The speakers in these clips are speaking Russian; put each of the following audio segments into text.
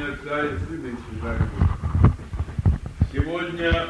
имя Отца и Сына и Святаго Духа. Сегодня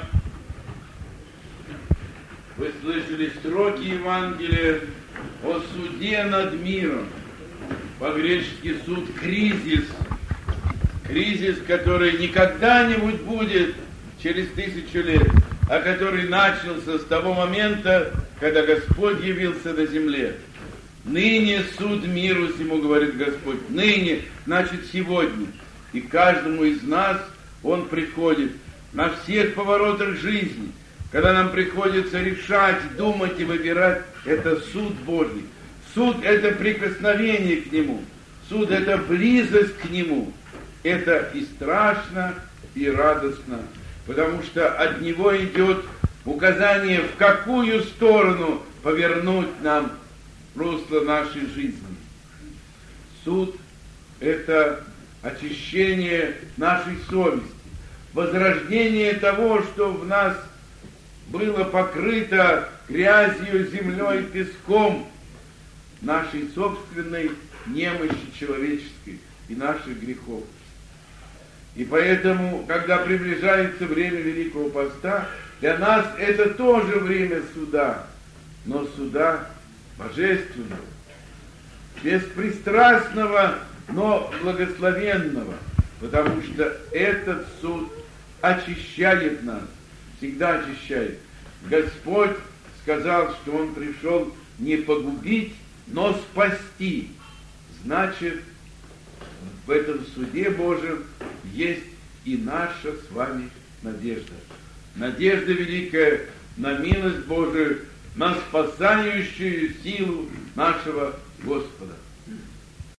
вы слышали строки Евангелия о суде над миром. По-гречески суд кризис. Кризис, который не когда-нибудь будет через 1000 лет, а который начался с того момента, когда Господь явился на земле. Ныне суд миру сему, говорит Господь. Ныне, значит сегодня. И каждому из нас Он приходит на всех поворотах жизни. Когда нам приходится решать, думать и выбирать, это суд Божий. Суд – это прикосновение к Нему. Суд – это близость к Нему. Это и страшно, и радостно, потому что от Него идет указание, в какую сторону повернуть нам русло нашей жизни. Суд – это очищение нашей совести, возрождение того, что в нас было покрыто грязью, землей, песком нашей собственной немощи человеческой и наших грехов. И поэтому, когда приближается время Великого Поста, для нас это тоже время суда, но суда божественного, беспристрастного, но благословенного, потому что этот суд очищает нас, всегда очищает. Господь сказал, что Он пришел не погубить, но спасти. Значит, в этом суде Божьем есть и наша с вами надежда. Надежда великая на милость Божию, на спасающую силу нашего Господа.